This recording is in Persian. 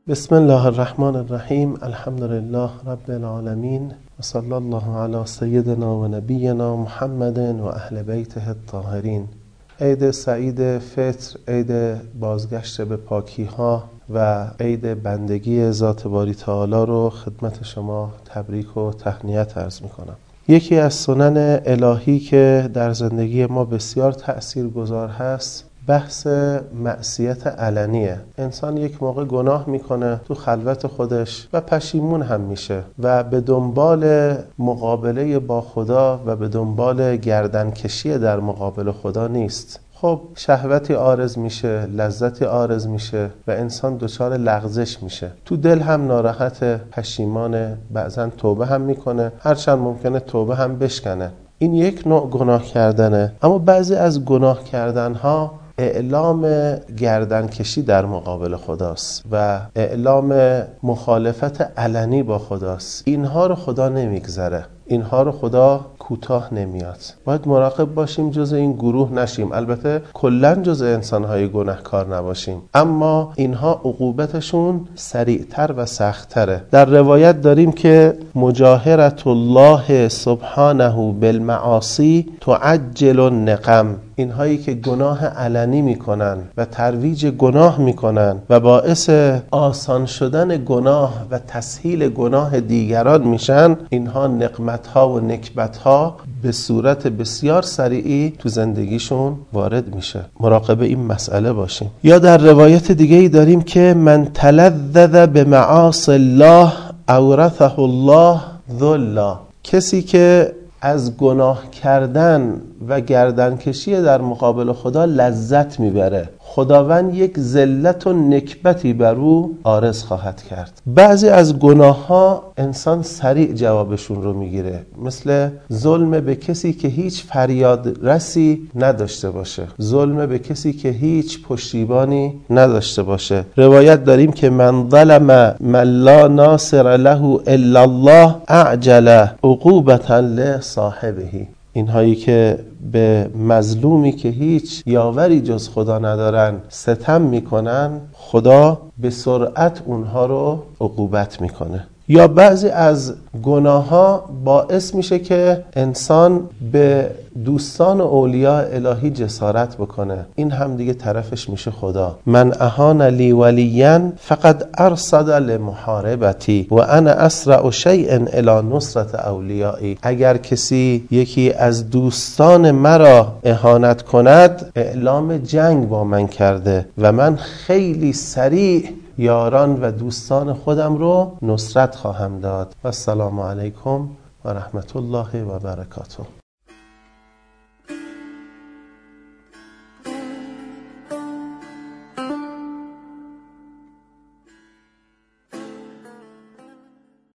بسم الله الرحمن الرحیم. الحمد لله رب العالمین و صلی الله علی سیدنا و نبینا محمد و اهل بیته الطاهرین. عید سعید فطر، عید بازگشت به پاکی ها و عید بندگی ذات باری تعالی رو خدمت شما تبریک و تهنیت عرض میکنم. یکی از سنن الهی که در زندگی ما بسیار تأثیرگذار هست بحث معصیت علنیه. انسان یک موقع گناه میکنه تو خلوت خودش و پشیمون هم میشه و به دنبال مقابله با خدا و به دنبال گردنکشی در مقابل خدا نیست. خب شهوتی عارض میشه، لذتی عارض میشه و انسان دچار لغزش میشه، تو دل هم ناراحت، پشیمانه، بعضا توبه هم میکنه، هرچند ممکنه توبه هم بشکنه. این یک نوع گناه کردنه. اما بعضی از گناه کردنها اعلام گردنکشی در مقابل خداست و اعلام مخالفت علنی با خداست. اینها رو خدا نمیگذره، اینها رو خدا کوتاه نمیاد. باید مراقب باشیم جز این گروه نشیم. البته کلن جز انسانهای گناهکار نباشیم، اما اینها عقوبتشون سریعتر و سخت‌تره. در روایت داریم که مجاهرة الله سبحانه بالمعاصی تعجل النقم. اینهایی که گناه علنی میکنن و ترویج گناه میکنن و باعث آسان شدن گناه و تسهیل گناه دیگران میشن، اینها نقمتها و نکبتها به صورت بسیار سریعی تو زندگیشون وارد میشه. مراقب این مسئله باشیم. یا در روایت دیگه ای داریم که من تلذذ بمعاصی الله اورثه الله ذلا. کسی که از گناه کردن و گردنکشی در مقابل خدا لذت میبره، خداوند یک ذلت و نکبتی بر او عارض خواهد کرد. بعضی از گناه ها انسان سریع جوابشون رو میگیره، مثل ظلم به کسی که هیچ فریاد رسی نداشته باشه، ظلم به کسی که هیچ پشتیبانی نداشته باشه. روایت داریم که من ظلم من لا ناصر له الا الله اعجل عقوبة لصاحبه. اینهایی که به مظلومی که هیچ یاوری جز خدا ندارن ستم میکنن، خدا به سرعت اونها رو عقوبت میکنه. یا بعضی از گناه ها باعث میشه که انسان به دوستان و اولیاء الهی جسارت بکنه. این هم دیگه طرفش میشه خدا. من اهان لی ولیا فقد ارصد لمحاربتی و انا اسرع شیء الی نصرت اولیایی. اگر کسی یکی از دوستان مرا اهانت کند، اعلام جنگ با من کرده و من خیلی سریع یاران و دوستان خودم رو نصرت خواهم داد. و السلام علیکم و رحمت الله و برکاته.